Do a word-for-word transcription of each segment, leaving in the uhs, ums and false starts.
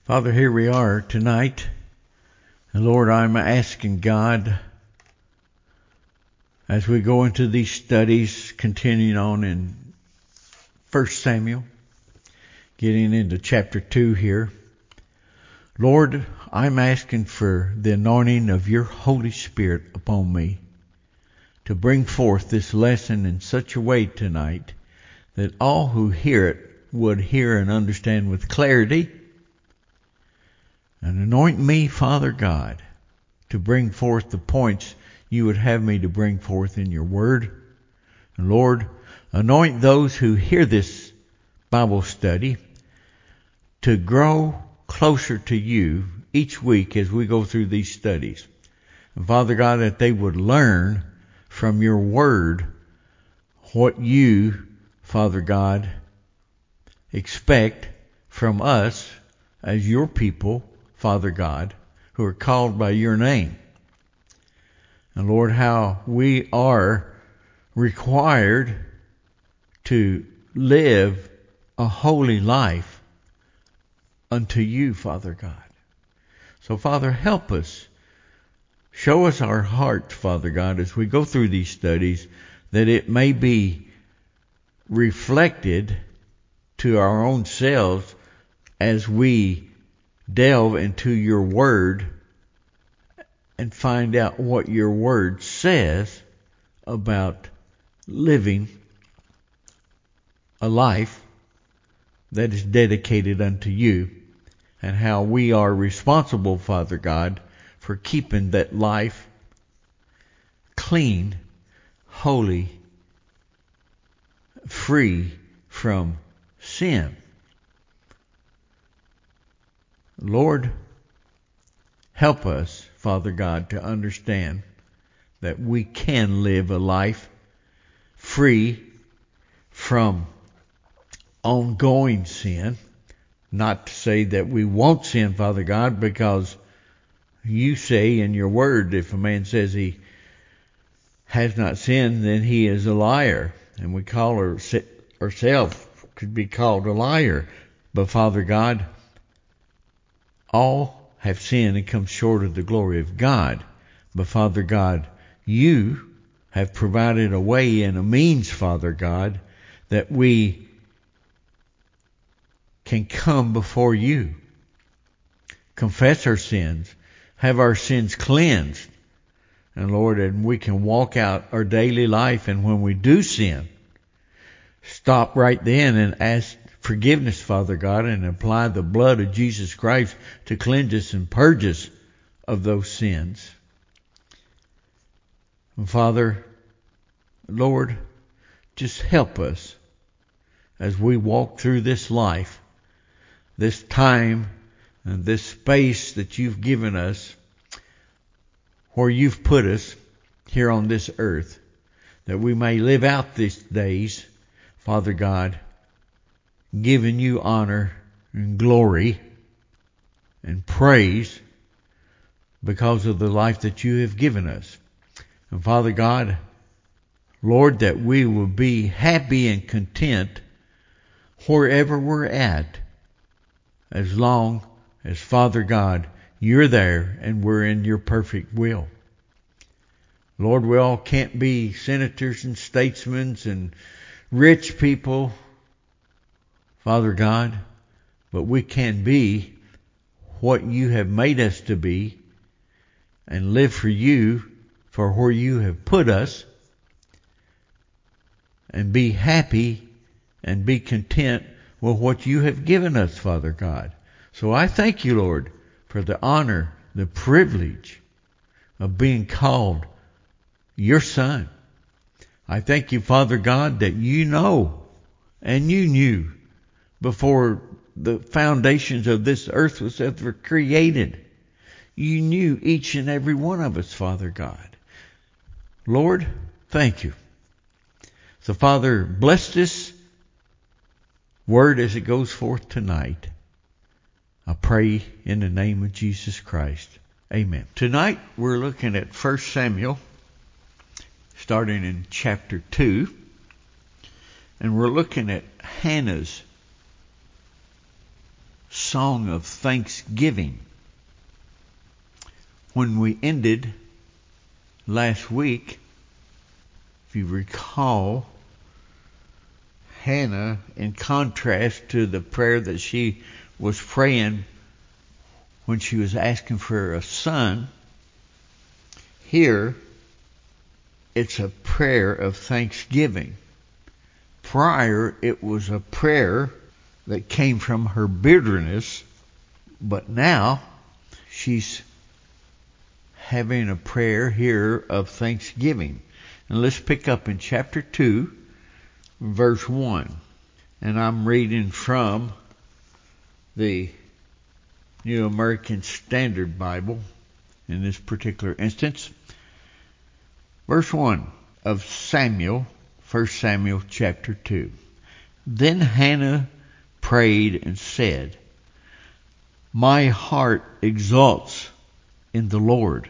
Father, here we are tonight. And Lord, I'm asking God, as we go into these studies, continuing on in First Samuel, getting into chapter two here. Lord, I'm asking for the anointing of your Holy Spirit upon me to bring forth this lesson in such a way tonight that all who hear it would hear and understand with clarity. And anoint me, Father God, to bring forth the points you would have me to bring forth in your word. And Lord, anoint those who hear this Bible study to grow closer to you each week as we go through these studies. And Father God, that they would learn from your word what you, Father God, expect from us as your people, Father God, who are called by your name. And Lord, how we are required to live a holy life unto you, Father God. So Father, help us. Show us our heart, Father God, as we go through these studies, that it may be reflected to our own selves as we delve into your word and find out what your word says about living a life that is dedicated unto you, and how we are responsible, Father God, for keeping that life clean, holy, free from sin. Lord, help us, Father God, to understand that we can live a life free from ongoing sin. Not to say that we won't sin, Father God, because you say in your word, if a man says he has not sinned, then he is a liar. And we call our, ourselves, could be called a liar. But Father God, all have sinned and come short of the glory of God. But Father God, you have provided a way and a means, Father God, that we can come before you, confess our sins, have our sins cleansed. And Lord, and we can walk out our daily life, and when we do sin, stop right then and ask forgiveness, Father God, and apply the blood of Jesus Christ to cleanse us and purge us of those sins. And Father, Lord, just help us as we walk through this life, this time and this space that you've given us, where you've put us here on this earth, that we may live out these days, Father God, giving you honor and glory and praise because of the life that you have given us. And Father God, Lord, that we will be happy and content wherever we're at, as long as, Father God, you're there and we're in your perfect will. Lord, we all can't be senators and statesmen and rich people, Father God, but we can be what you have made us to be and live for you, for where you have put us, and be happy and be content with what you have given us, Father God. So I thank you, Lord, for the honor, the privilege of being called your son. I thank you, Father God, that you know and you knew before the foundations of this earth was ever created. You knew each and every one of us, Father God. Lord, thank you. So, Father, bless this word as it goes forth tonight. I pray in the name of Jesus Christ. Amen. Tonight we're looking at First Samuel, starting in chapter two. And we're looking at Hannah's song of thanksgiving. When we ended last week, if you recall, Hannah, in contrast to the prayer that she was praying when she was asking for a son, here it's a prayer of thanksgiving. Prior, it was a prayer that came from her bitterness, but now she's having a prayer here of thanksgiving. And let's pick up in chapter two, verse one. And I'm reading from the New American Standard Bible in this particular instance. Verse one of Samuel, First Samuel chapter two. Then Hannah prayed and said, "My heart exalts in the Lord.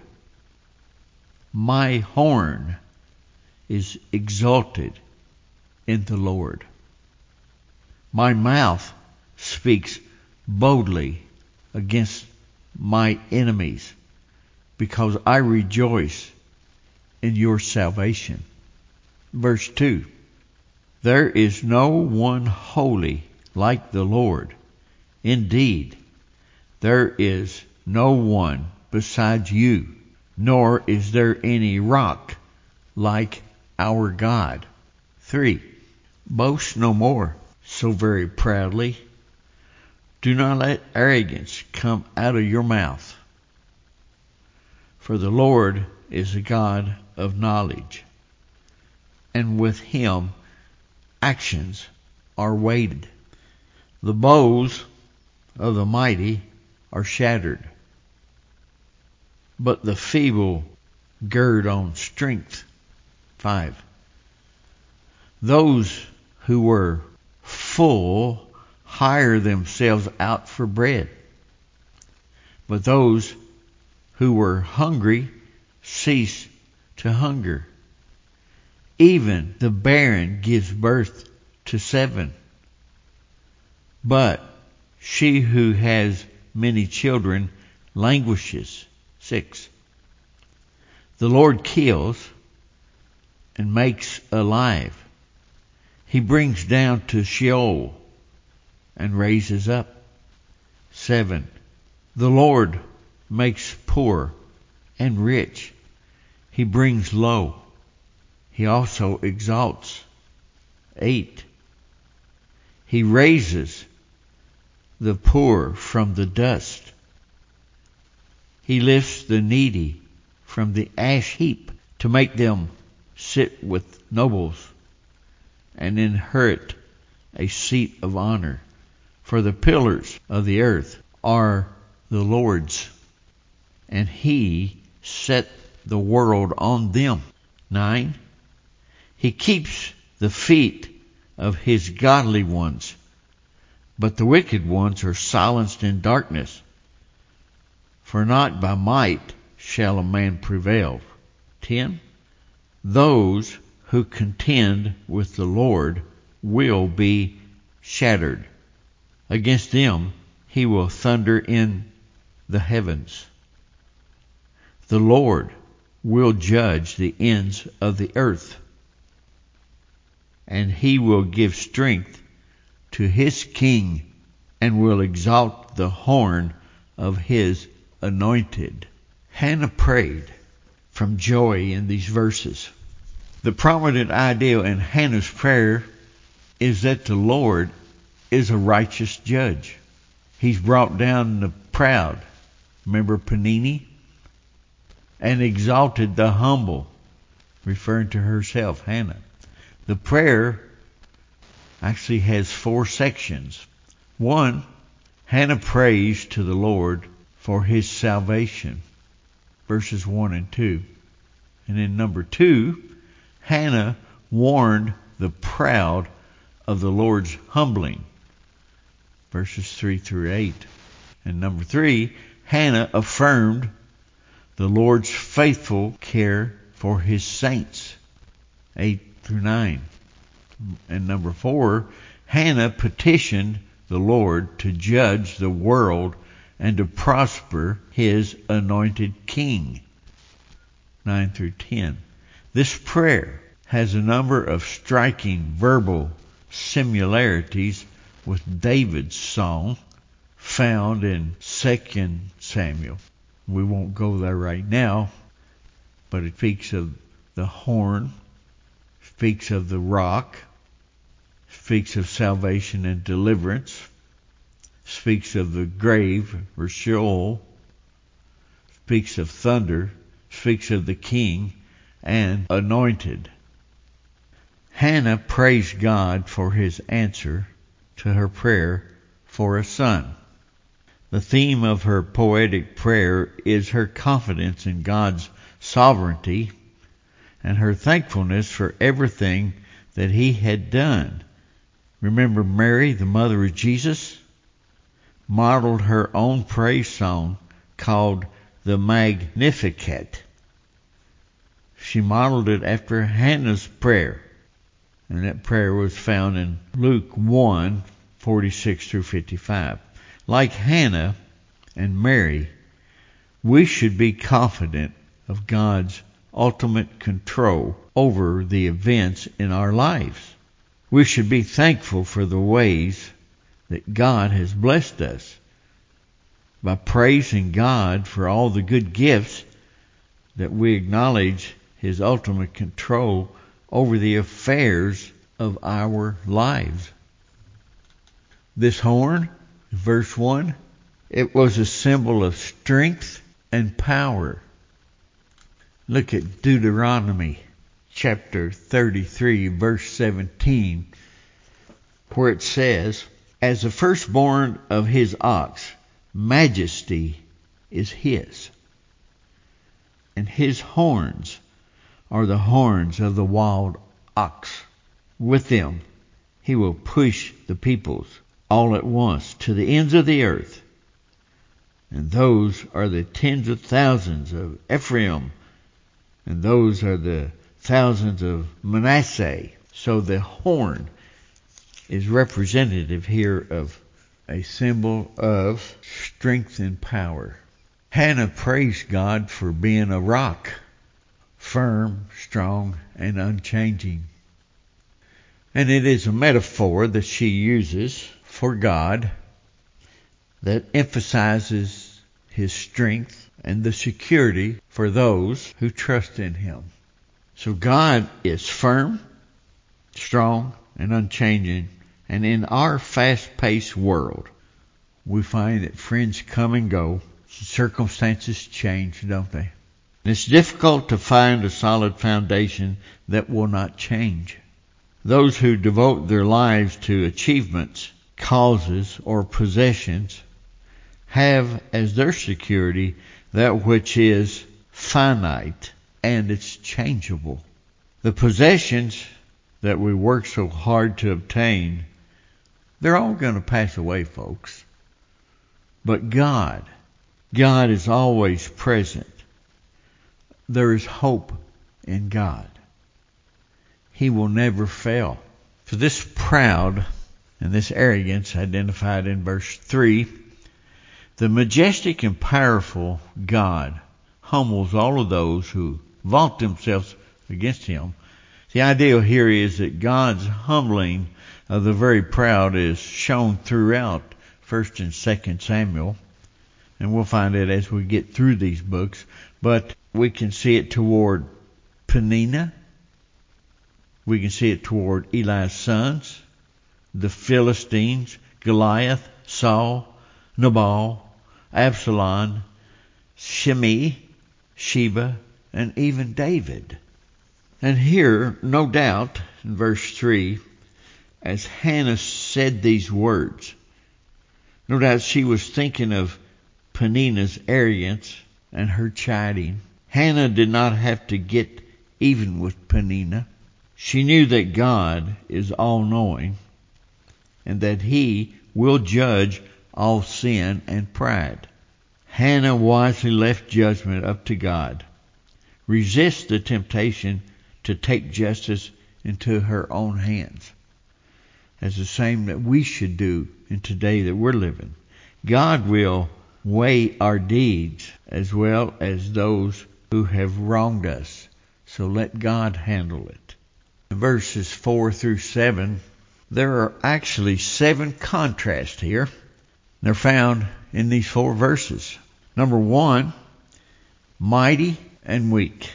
My horn is exalted in the Lord. My mouth speaks boldly against my enemies, because I rejoice in your salvation." Verse two. There is no one holy like the Lord. Indeed, there is no one besides you, nor is there any rock like our God. Three. Boast no more so very proudly. Do not let arrogance come out of your mouth. For the Lord is a God of knowledge, and with him actions are weighed. The bows of the mighty are shattered, but the feeble gird on strength. Five. Those who were full hire themselves out for bread, but those who were hungry cease to hunger. Even the barren gives birth to seven, but she who has many children languishes. Six. The Lord kills and makes alive. He brings down to Sheol and raises up. Seven. The Lord makes poor and rich. He brings low. He also exalts. Eight. He raises the poor from the dust. He lifts the needy from the ash heap to make them sit with nobles and inherit a seat of honor. For the pillars of the earth are the Lord's, and he set the world on them. Nine. He keeps the feet of his godly ones, but the wicked ones are silenced in darkness. For not by might shall a man prevail. Ten. Those who contend with the Lord will be shattered. Against them he will thunder in the heavens. The Lord will judge the ends of the earth, and he will give strength to his king, and will exalt the horn of his anointed. Hannah prayed from joy in these verses. The prominent idea in Hannah's prayer is that the Lord is a righteous judge. He's brought down the proud, remember Penini, and exalted the humble, referring to herself, Hannah. The prayer actually has four sections. One, Hannah prays to the Lord for his salvation, verses one and two. And in number two, Hannah warned the proud of the Lord's humbling, verses three through eight. And number three, Hannah affirmed the Lord's faithful care for his saints, eight through nine. And number four, Hannah petitioned the Lord to judge the world and to prosper his anointed king. nine through ten. This prayer has a number of striking verbal similarities with David's song found in Second Samuel. We won't go there right now, but it speaks of the horn, speaks of the rock, speaks of salvation and deliverance, speaks of the grave or Sheol, speaks of thunder, speaks of the king, and anointed. Hannah praised God for his answer to her prayer for a son. The theme of her poetic prayer is her confidence in God's sovereignty and her thankfulness for everything that he had done. Remember Mary, the mother of Jesus, modeled her own praise song called the Magnificat. She modeled it after Hannah's prayer, and that prayer was found in Luke one, forty-six through fifty-five. Like Hannah and Mary, we should be confident of God's ultimate control over the events in our lives. We should be thankful for the ways that God has blessed us by praising God for all the good gifts that we acknowledge his ultimate control over the affairs of our lives. This horn, verse one, it was a symbol of strength and power. Look at Deuteronomy chapter thirty-three, verse seventeen, where it says, as the firstborn of his ox, majesty is his, and his horns are the horns of the wild ox. With them he will push the peoples all at once to the ends of the earth. And those are the tens of thousands of Ephraim, and those are the thousands of Manasseh. So the horn is representative here of a symbol of strength and power. Hannah praised God for being a rock, firm, strong, and unchanging. And it is a metaphor that she uses for God that emphasizes his strength and the security for those who trust in him. So God is firm, strong, and unchanging. And in our fast-paced world, we find that friends come and go. Circumstances change, don't they? And it's difficult to find a solid foundation that will not change. Those who devote their lives to achievements, causes, or possessions have as their security that which is finite and it's changeable. The possessions that we work so hard to obtain, they're all going to pass away, folks. But God, God is always present. There is hope in God. He will never fail. For this proud and this arrogance identified in verse three, the majestic and powerful God humbles all of those who vaunt themselves against him. The idea here is that God's humbling of the very proud is shown throughout First and Second Samuel, and we'll find it as we get through these books. But we can see it toward Peninnah. We can see it toward Eli's sons, the Philistines, Goliath, Saul, Nabal, Absalom, Shimei, Sheba, and even David. And here, no doubt, in verse three, as Hannah said these words, no doubt she was thinking of Peninnah's arrogance and her chiding. Hannah did not have to get even with Peninnah. She knew that God is all-knowing and that he will judge all sin and pride. Hannah wisely left judgment up to God. Resist the temptation to take justice into her own hands, as the same that we should do in today that we're living. God will weigh our deeds as well as those who have wronged us. So let God handle it. In verses four through seven, there are actually seven contrasts here. They're found in these four verses. Number one, mighty and weak.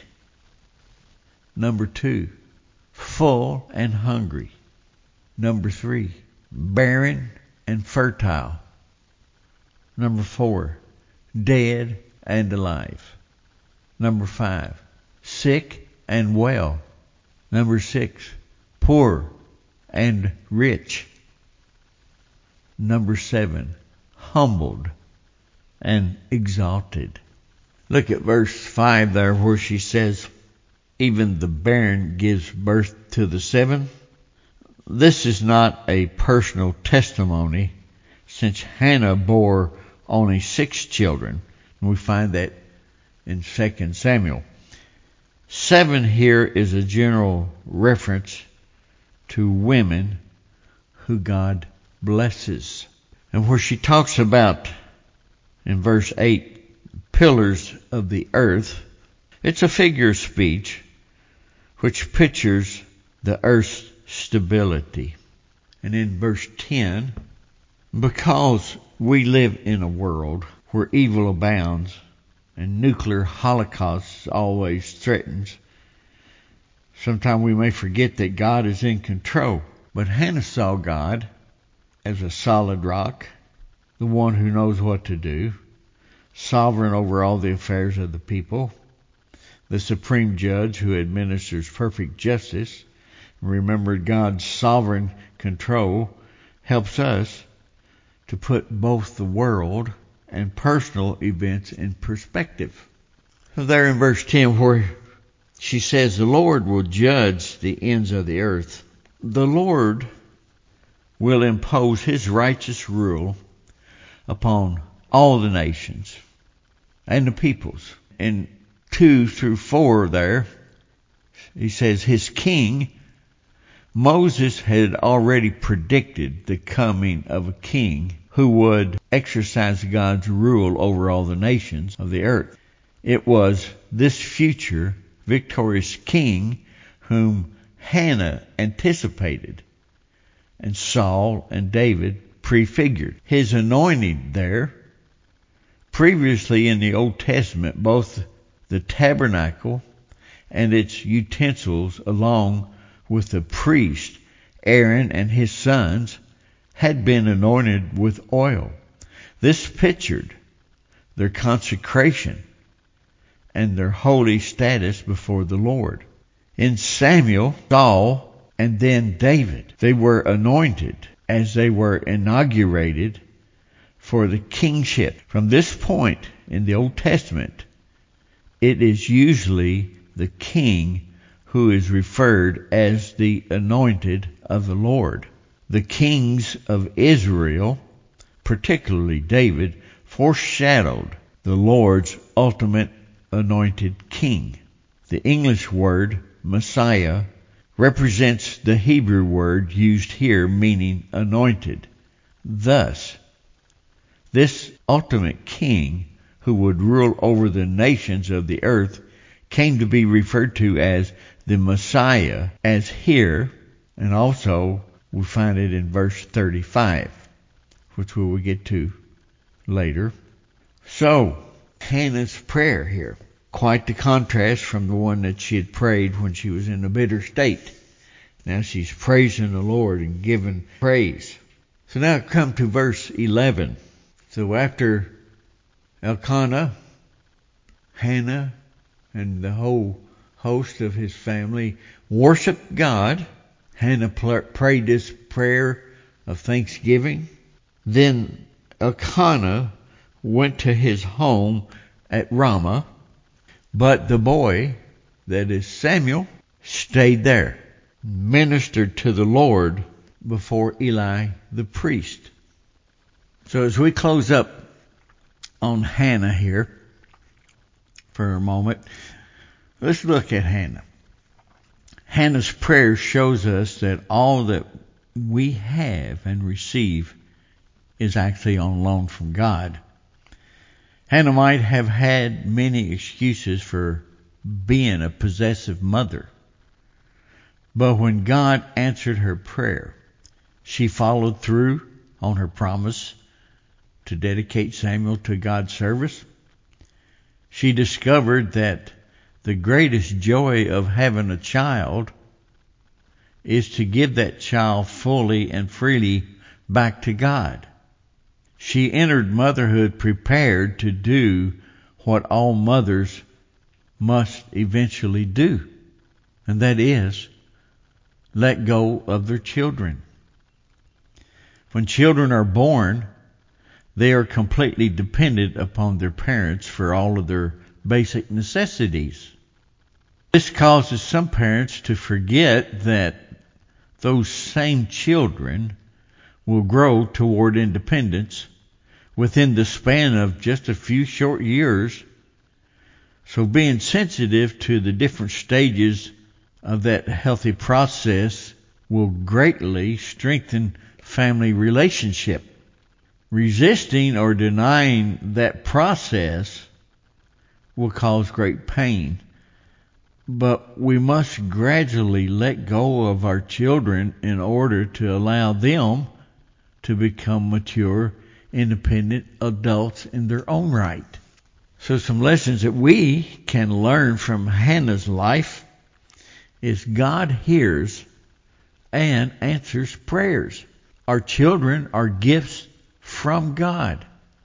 Number two, full and hungry. Number three, barren and fertile. Number four, dead and alive. Number five, sick and well. Number six, poor and rich. Number seven, humbled and exalted. Look at verse five there where she says, even the barren gives birth to the seven. This is not a personal testimony, since Hannah bore only six children. And we find that in Second Samuel. Seven here is a general reference to women who God blesses. And where she talks about, in verse eight, pillars of the earth, it's a figure of speech which pictures the earth's stability. And in verse ten, because we live in a world where evil abounds and nuclear holocausts always threatens, sometimes we may forget that God is in control. But Hannah saw God as a solid rock, the one who knows what to do, sovereign over all the affairs of the people, the supreme judge who administers perfect justice. Remember, God's sovereign control helps us to put both the world and personal events in perspective. So there in verse ten where she says, the Lord will judge the ends of the earth. The Lord will impose his righteous rule upon all the nations and the peoples. In two through four there, he says his king. Moses had already predicted the coming of a king who would exercise God's rule over all the nations of the earth. It was this future victorious king whom Hannah anticipated, and Saul and David prefigured. His anointing there, previously in the Old Testament, both the tabernacle and its utensils along with the priest, Aaron and his sons, had been anointed with oil. This pictured their consecration and their holy status before the Lord. In Samuel, Saul, and then David, they were anointed as they were inaugurated for the kingship. From this point in the Old Testament, it is usually the king who is referred as the anointed of the Lord. The kings of Israel, particularly David, foreshadowed the Lord's ultimate anointed king. The English word Messiah represents the Hebrew word used here meaning anointed. Thus, this ultimate king who would rule over the nations of the earth came to be referred to as the Messiah, as here, and also we find it in verse thirty-five, which we will get to later. So, Hannah's prayer here, quite the contrast from the one that she had prayed when she was in a bitter state. Now she's praising the Lord and giving praise. So now come to verse eleven. So after Elkanah, Hannah, and the whole host of his family worshiped God, Hannah prayed this prayer of thanksgiving. Then Elkanah went to his home at Ramah, but the boy, that is Samuel, stayed there, ministered to the Lord before Eli the priest. So as we close up on Hannah here for a moment, let's look at Hannah. Hannah's prayer shows us that all that we have and receive is actually on loan from God. Hannah might have had many excuses for being a possessive mother. But when God answered her prayer, she followed through on her promise to dedicate Samuel to God's service. She discovered that the greatest joy of having a child is to give that child fully and freely back to God. She entered motherhood prepared to do what all mothers must eventually do, and that is let go of their children. When children are born, they are completely dependent upon their parents for all of their basic necessities. This causes some parents to forget that those same children will grow toward independence within the span of just a few short years. So being sensitive to the different stages of that healthy process will greatly strengthen family relationship. Resisting or denying that process will cause great pain. But we must gradually let go of our children in order to allow them to become mature, independent adults in their own right. So some lessons that we can learn from Hannah's life is God hears and answers prayers. Our children are gifts from God.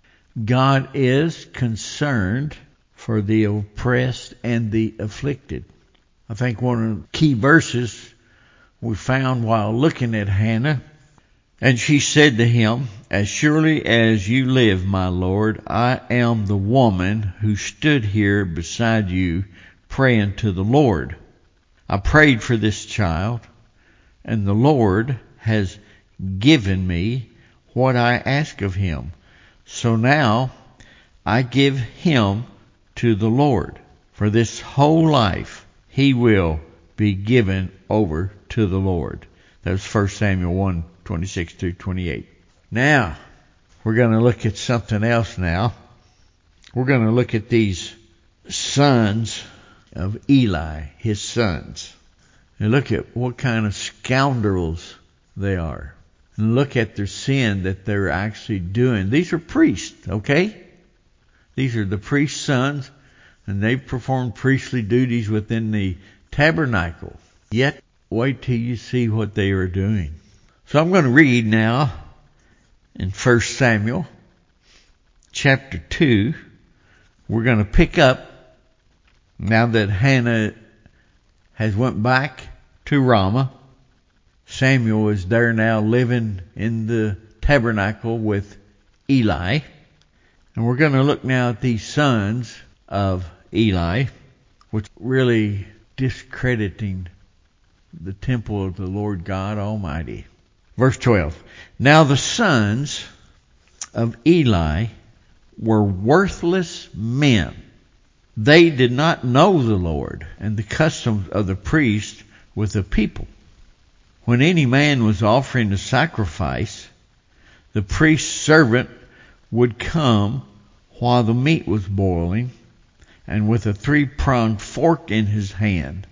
God is concerned for the oppressed and the afflicted. I think one of the key verses we found while looking at Hannah, and she said to him, "As surely as you live, my Lord, I am the woman who stood here beside you praying to the Lord. I prayed for this child, and the Lord has given me what I asked of him. So now I give him to the Lord. For this whole life he will be given over to the Lord." That's First Samuel one, twenty-six through twenty-eight. Now, we're going to look at something else now. We're going to look at these sons of Eli, his sons. And look at what kind of scoundrels they are. And look at their sin that they're actually doing. These are priests, okay? These are the priest's sons, and they've performed priestly duties within the tabernacle. Yet, wait till you see what they are doing. So I'm going to read now in First Samuel chapter two. We're going to pick up now that Hannah has went back to Ramah. Samuel is there now living in the tabernacle with Eli. And we're going to look now at these sons of Eli, which really discrediting the temple of the Lord God Almighty. Verse twelve. Now the sons of Eli were worthless men. They did not know the Lord and the customs of the priest with the people. When any man was offering a sacrifice, the priest's servant would come while the meat was boiling, and with a three-pronged fork in his hand.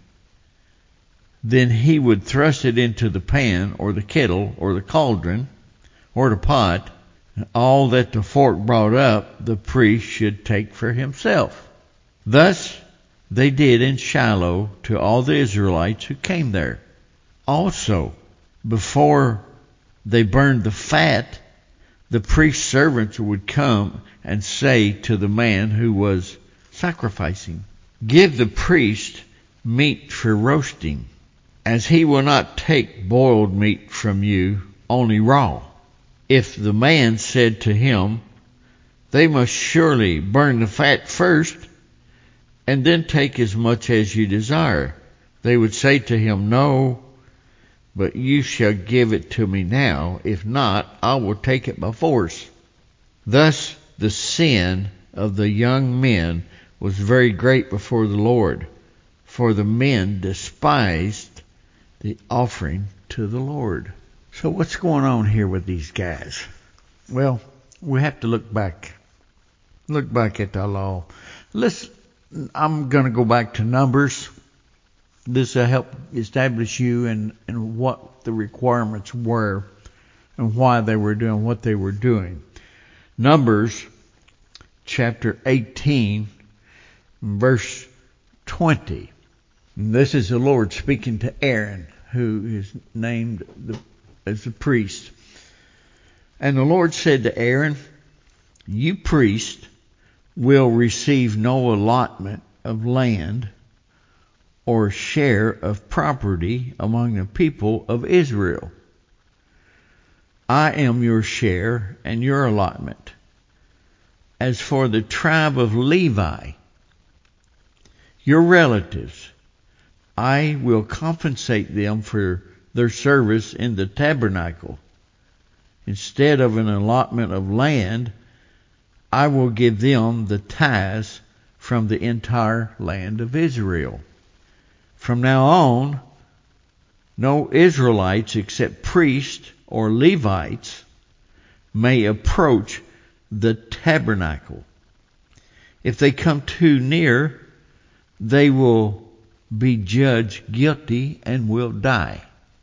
Then he would thrust it into the pan, or the kettle, or the cauldron, or the pot, and all that the fork brought up, the priest should take for himself. Thus they did in Shiloh to all the Israelites who came there. Also, before they burned the fat, the priest's servants would come and say to the man who was sacrificing, "Give the priest meat for roasting, as he will not take boiled meat from you, only raw." If the man said to him, "They must surely burn the fat first, and then take as much as you desire," they would say to him, "No, but you shall give it to me now. If not, I will take it by force." Thus the sin of the young men was very great before the Lord, for the men despised the offering to the Lord. So what's going on here with these guys? Well, we have to look back. Look back at the law. Let's, I'm going to go back to Numbers. This will help establish you and, and what the requirements were and why they were doing what they were doing. Numbers chapter eighteen, verse twenty. And this is the Lord speaking to Aaron, who is named the, as the priest. And the Lord said to Aaron, you priest will receive no allotment of land or share of property among the people of Israel. I am your share and your allotment. As for the tribe of Levi, your relatives, I will compensate them for their service in the tabernacle. Instead of an allotment of land, I will give them the tithes from the entire land of Israel. From now on, no Israelites except priests or Levites may approach the tabernacle. If they come too near, they will be judged guilty and will die.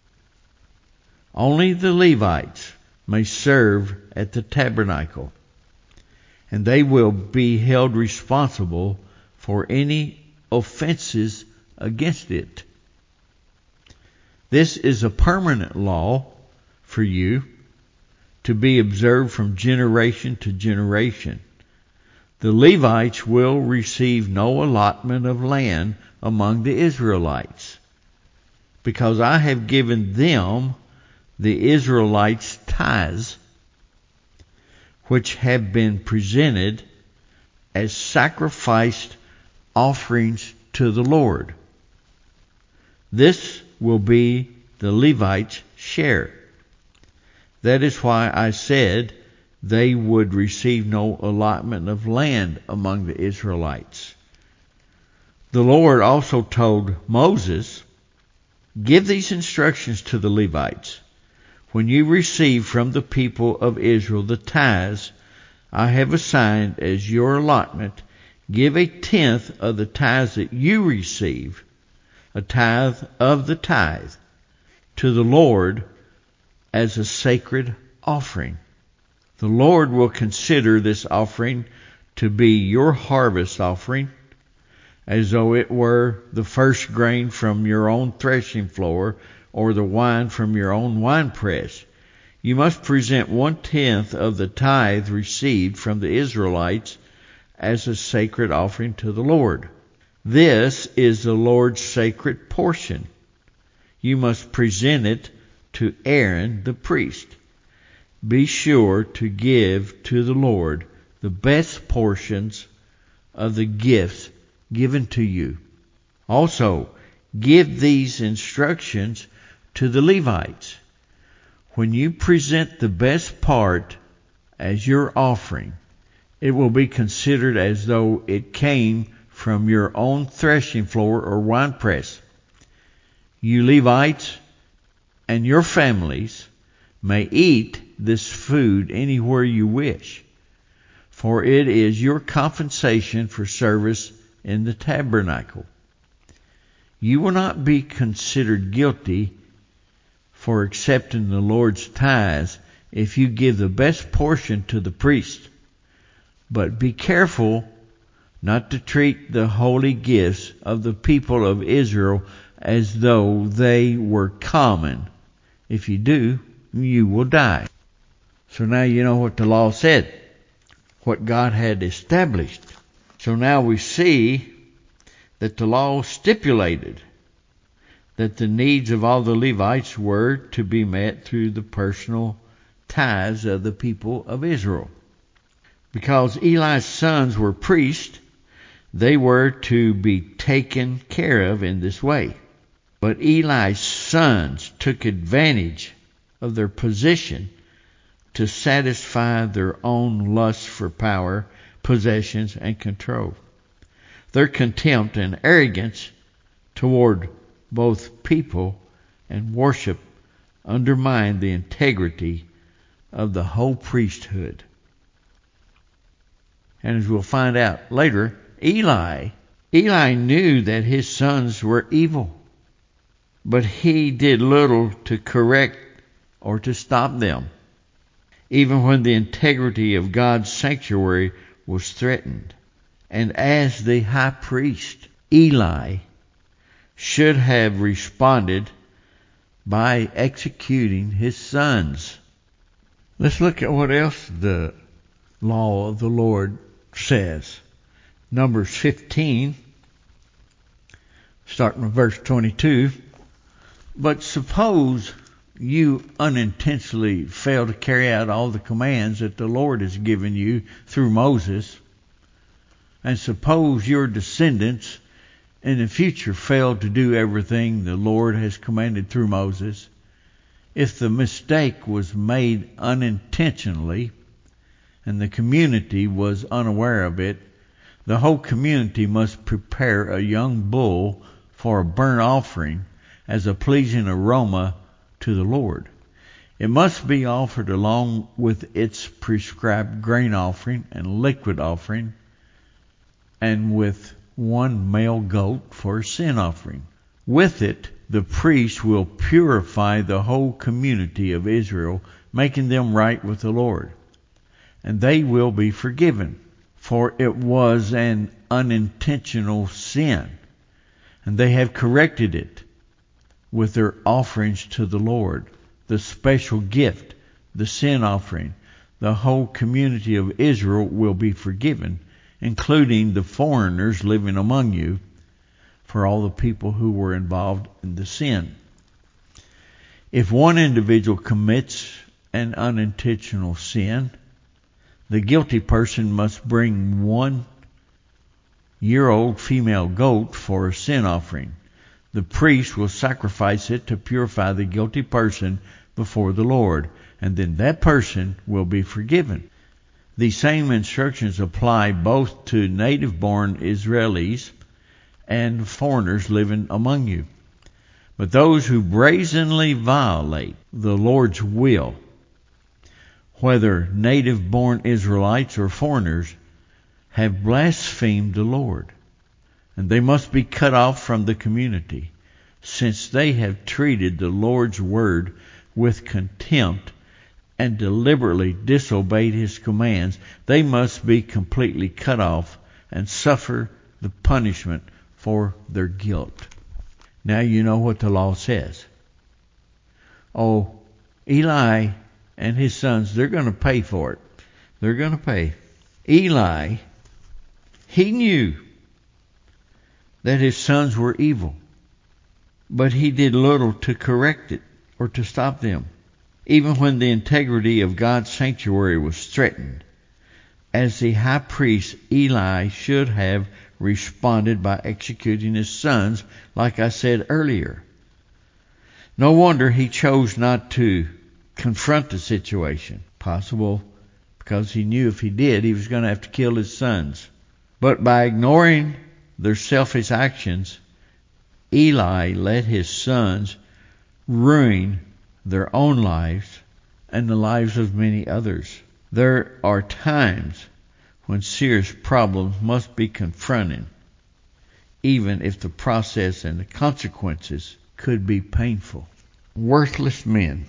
Only the Levites may serve at the tabernacle, and they will be held responsible for any offenses against it. This is a permanent law for you to be observed from generation to generation. The Levites will receive no allotment of land among the Israelites, because I have given them the Israelites' tithes, which have been presented as sacrificed offerings to the Lord. This will be the Levites' share. That is why I said they would receive no allotment of land among the Israelites. The Lord also told Moses, give these instructions to the Levites. When you receive from the people of Israel the tithes I have assigned as your allotment, give a tenth of the tithes that you receive, a tithe of the tithe, to the Lord as a sacred offering. The Lord will consider this offering to be your harvest offering, as though it were the first grain from your own threshing floor or the wine from your own winepress. You must present one-tenth of the tithe received from the Israelites as a sacred offering to the Lord. This is the Lord's sacred portion. You must present it to Aaron the priest. Be sure to give to the Lord the best portions of the gifts given to you. Also, give these instructions to the Levites. When you present the best part as your offering, it will be considered as though it came from your own threshing floor or winepress. You Levites and your families may eat this food anywhere you wish, for it is your compensation for service in the tabernacle. You will not be considered guilty for accepting the Lord's tithes if you give the best portion to the priest. But be careful not to treat the holy gifts of the people of Israel as though they were common. If you do, you will die. So now you know what the law said, what God had established. So now we see that the law stipulated that the needs of all the Levites were to be met through the personal tithes of the people of Israel. Because Eli's sons were priests, they were to be taken care of in this way. But Eli's sons took advantage of their position to satisfy their own lust for power, possessions, and control. Their contempt and arrogance toward both people and worship undermined the integrity of the whole priesthood. And as we'll find out later, Eli, Eli knew that his sons were evil, but he did little to correct or to stop them, even when the integrity of God's sanctuary was threatened. And as the high priest, Eli should have responded by executing his sons. Let's look at what else the law of the Lord says. Numbers fifteen, starting with verse twenty-two. But suppose you unintentionally fail to carry out all the commands that the Lord has given you through Moses, and suppose your descendants in the future fail to do everything the Lord has commanded through Moses. If the mistake was made unintentionally and the community was unaware of it, the whole community must prepare a young bull for a burnt offering as a pleasing aroma to the Lord. It must be offered along with its prescribed grain offering and liquid offering, and with one male goat for a sin offering. With it, the priest will purify the whole community of Israel, making them right with the Lord. And they will be forgiven, for it was an unintentional sin, and they have corrected it with their offerings to the Lord, the special gift, the sin offering. The whole community of Israel will be forgiven, including the foreigners living among you, for all the people who were involved in the sin. If one individual commits an unintentional sin, the guilty person must bring one year-old female goat for a sin offering. The priest will sacrifice it to purify the guilty person before the Lord, and then that person will be forgiven. These same instructions apply both to native-born Israelis and foreigners living among you. But those who brazenly violate the Lord's will, whether native-born Israelites or foreigners, have blasphemed the Lord, and they must be cut off from the community, since they have treated the Lord's word with contempt and deliberately disobeyed his commands. They must be completely cut off and suffer the punishment for their guilt. Now you know what the law says. Oh, Eli and his sons, they're going to pay for it. They're going to pay. Eli, he knew that his sons were evil, but he did little to correct it or to stop them, even when the integrity of God's sanctuary was threatened. As the high priest, Eli should have responded by executing his sons, like I said earlier. No wonder he chose not to confront the situation. Possible because he knew if he did, he was going to have to kill his sons. But by ignoring their selfish actions, Eli let his sons ruin their own lives and the lives of many others. There are times when serious problems must be confronted, even if the process and the consequences could be painful. Worthless men.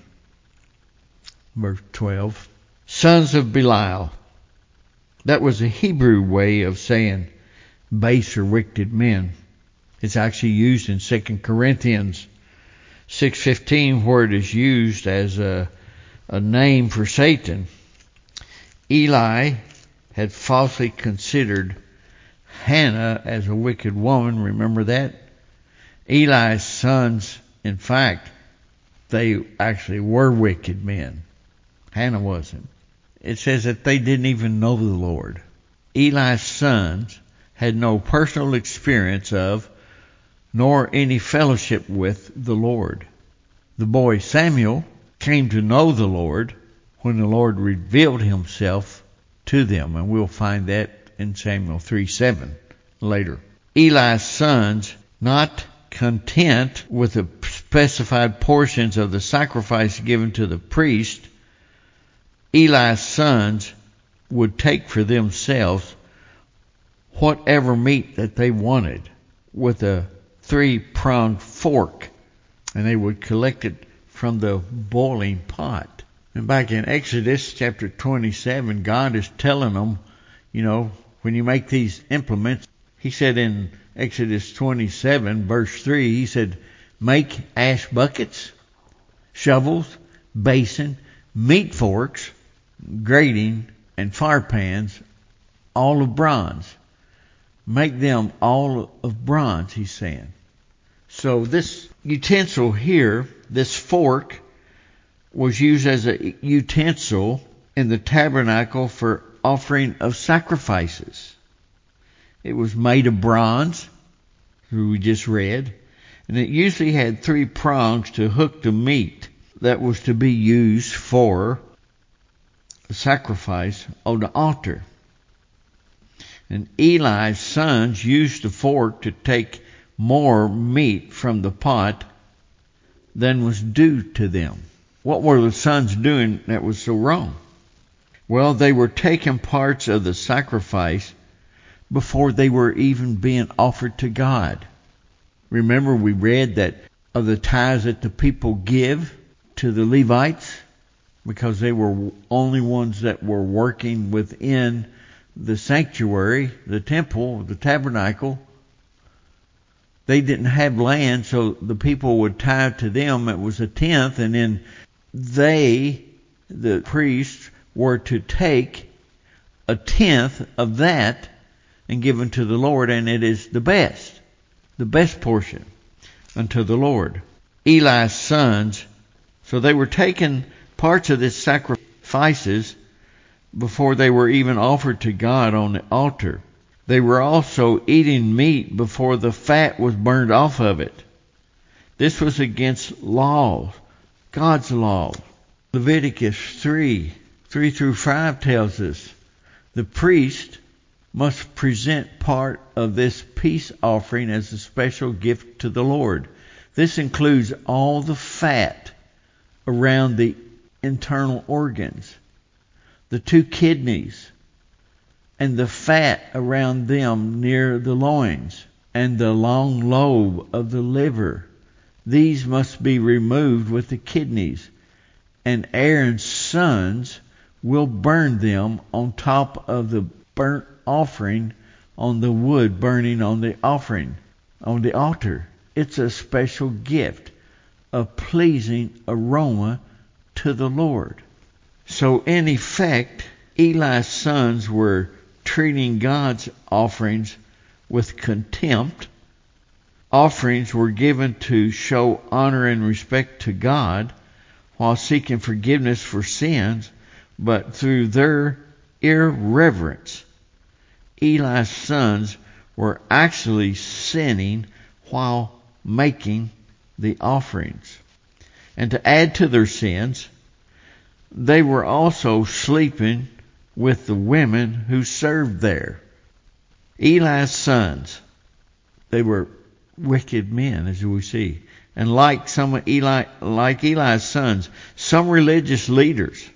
Verse twelve. Sons of Belial. That was a Hebrew way of saying base or wicked men. It's actually used in Second Corinthians six fifteen, where it is used as a, a name for Satan. Eli had falsely considered Hannah as a wicked woman. Remember that? Eli's sons, in fact, they actually were wicked men. Hannah wasn't. It says that they didn't even know the Lord. Eli's sons had no personal experience of, nor any fellowship with the Lord. The boy Samuel came to know the Lord when the Lord revealed himself to them, and we'll find that in Samuel three seven later. Eli's sons, not content with the specified portions of the sacrifice given to the priest, Eli's sons would take for themselves whatever meat that they wanted with a three-pronged fork, and they would collect it from the boiling pot. And back in Exodus chapter twenty-seven, God is telling them, you know, when you make these implements, he said in Exodus twenty-seven, verse three, he said, make ash buckets, shovels, basin, meat forks, grating, and fire pans, all of bronze. Make them all of bronze, he's saying. So this utensil here, this fork, was used as a utensil in the tabernacle for offering of sacrifices. It was made of bronze, who we just read, and it usually had three prongs to hook the meat that was to be used for the sacrifice on the altar. And Eli's sons used the fork to take more meat from the pot than was due to them. What were the sons doing that was so wrong? Well, they were taking parts of the sacrifice before they were even being offered to God. Remember, we read that of the tithes that the people give to the Levites, because they were only ones that were working within the sanctuary, the temple, the tabernacle. They didn't have land, so the people would tithe to them. It was a tenth, and then they, the priests, were to take a tenth of that and give unto the Lord, and it is the best, the best portion unto the Lord. Eli's sons, so they were taking parts of this sacrifices before they were even offered to God on the altar. They were also eating meat before the fat was burned off of it. This was against laws, God's laws. Leviticus three, three through five tells us the priest must present part of this peace offering as a special gift to the Lord. This includes all the fat around the internal organs, the two kidneys, and the fat around them near the loins, and the long lobe of the liver. These must be removed with the kidneys, and Aaron's sons will burn them on top of the burnt offering on the wood burning on the offering, on the altar. It's a special gift, a pleasing aroma to the Lord. So in effect, Eli's sons were treating God's offerings with contempt. Offerings were given to show honor and respect to God while seeking forgiveness for sins, but through their irreverence, Eli's sons were actually sinning while making the offerings. And to add to their sins, they were also sleeping with the women who served there. Eli's sons, they were wicked men, as we see. And like some of Eli, like Eli's sons, some religious leaders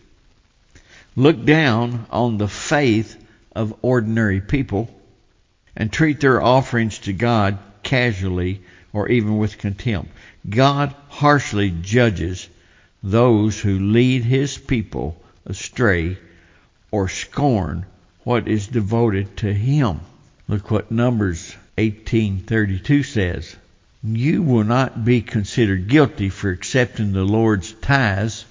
look down on the faith of ordinary people and treat their offerings to God casually or even with contempt. God harshly judges those who lead his people astray or scorn what is devoted to him. Look what Numbers eighteen thirty-two says. You will not be considered guilty for accepting the Lord's tithes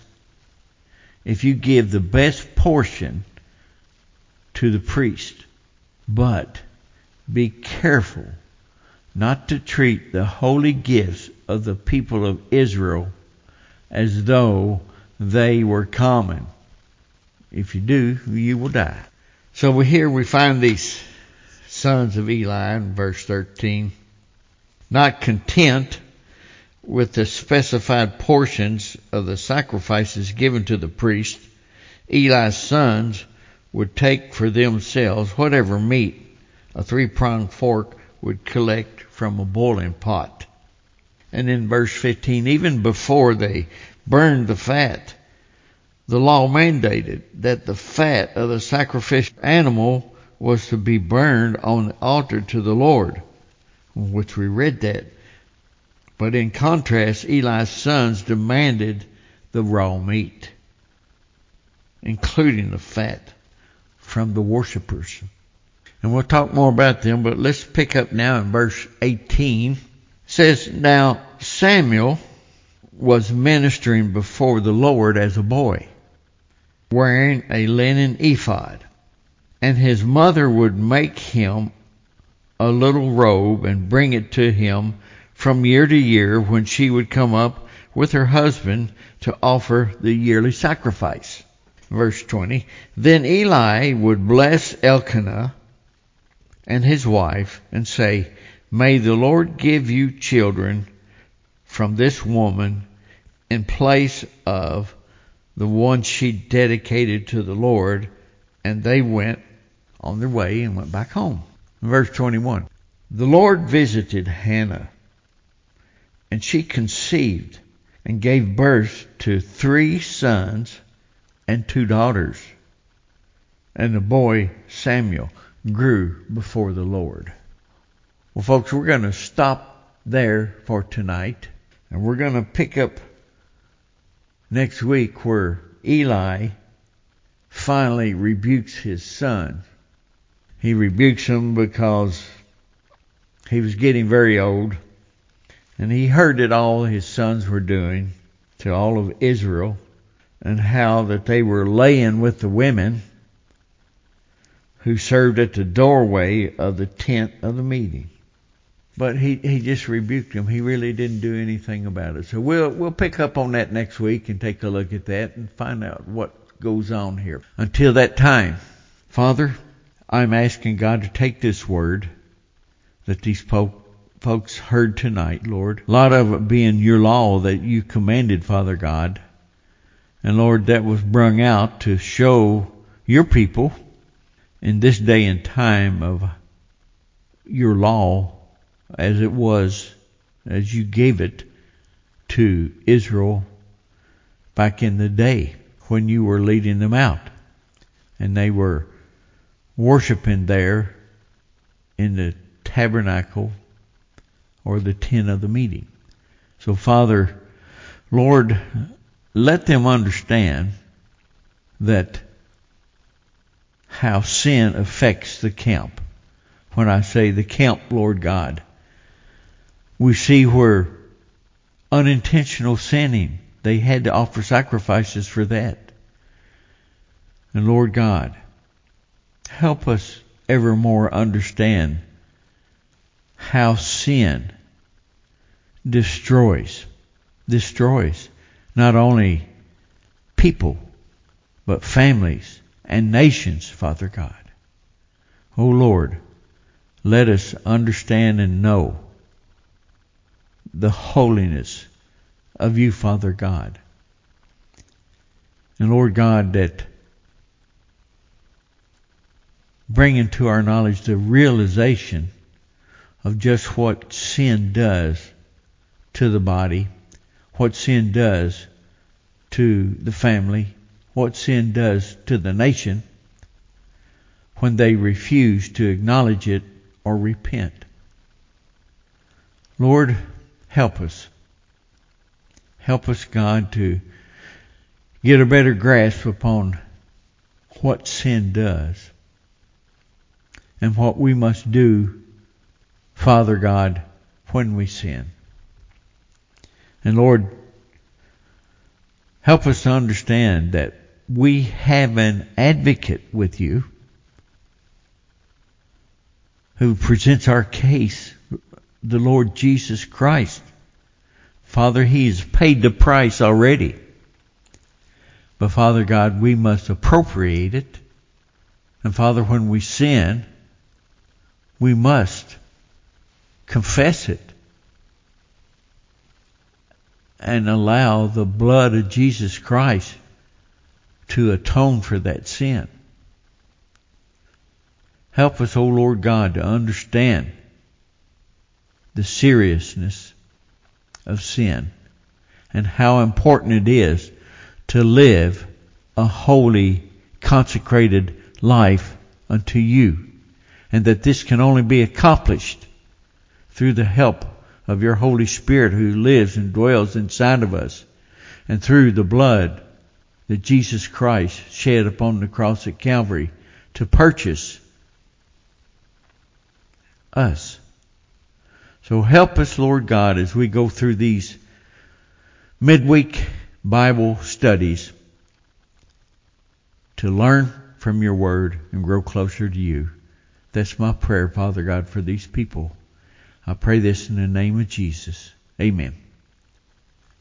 if you give the best portion to the priest. But be careful not to treat the holy gifts of the people of Israel as though they were common. If you do, you will die. So here we find these sons of Eli in verse thirteen. Not content with the specified portions of the sacrifices given to the priest, Eli's sons would take for themselves whatever meat a three-pronged fork would collect from a boiling pot. And in verse fifteen, even before they burned the fat, the law mandated that the fat of the sacrificial animal was to be burned on the altar to the Lord, which we read that. But in contrast, Eli's sons demanded the raw meat, including the fat, from the worshipers. And we'll talk more about them, but let's pick up now in verse eighteen. It says, Now Samuel was ministering before the Lord as a boy, wearing a linen ephod, and his mother would make him a little robe and bring it to him from year to year when she would come up with her husband to offer the yearly sacrifice. Verse twenty, Then Eli would bless Elkanah and his wife and say, May the Lord give you children from this woman in place of the one she dedicated to the Lord. And they went on their way and went back home. Verse twenty-one, The Lord visited Hannah, and she conceived and gave birth to three sons and two daughters. And the boy Samuel grew before the Lord. Well, folks, we're going to stop there for tonight. And we're going to pick up next week where Eli finally rebukes his son. He rebukes him because he was getting very old. And he heard that all his sons were doing to all of Israel, and how that they were laying with the women who served at the doorway of the tent of the meeting. But he, he just rebuked them. He really didn't do anything about it. So we'll we'll pick up on that next week and take a look at that and find out what goes on here. Until that time, Father, I'm asking God to take this word that these po- folks heard tonight, Lord. A lot of it being your law that you commanded, Father God. And Lord, that was brung out to show your people in this day and time of your law as it was, as you gave it to Israel back in the day when you were leading them out. And they were worshiping there in the tabernacle or the tent of the meeting. So Father, Lord, let them understand that how sin affects the camp. When I say the camp, Lord God, we see where unintentional sinning, they had to offer sacrifices for that. And Lord God, help us ever more understand how sin destroys, destroys not only people, but families and nations, Father God. Oh Lord, let us understand and know the holiness of you, Father God. And Lord God, that bring into our knowledge the realization of just what sin does to the body, what sin does to the family, what sin does to the nation when they refuse to acknowledge it or repent. Lord, help us. Help us, God, to get a better grasp upon what sin does and what we must do, Father God, when we sin. And Lord, help us to understand that we have an advocate with you who presents our case, the Lord Jesus Christ. Father, He has paid the price already. But Father God, we must appropriate it. And Father, when we sin, we must confess it and allow the blood of Jesus Christ to atone for that sin. Help us, O Lord God, to understand the seriousness of sin and how important it is to live a holy, consecrated life unto you. And that this can only be accomplished through the help of your Holy Spirit who lives and dwells inside of us, and through the blood that Jesus Christ shed upon the cross at Calvary to purchase us. So help us, Lord God, as we go through these midweek Bible studies to learn from your word and grow closer to you. That's my prayer, Father God, for these people. I pray this in the name of Jesus. Amen.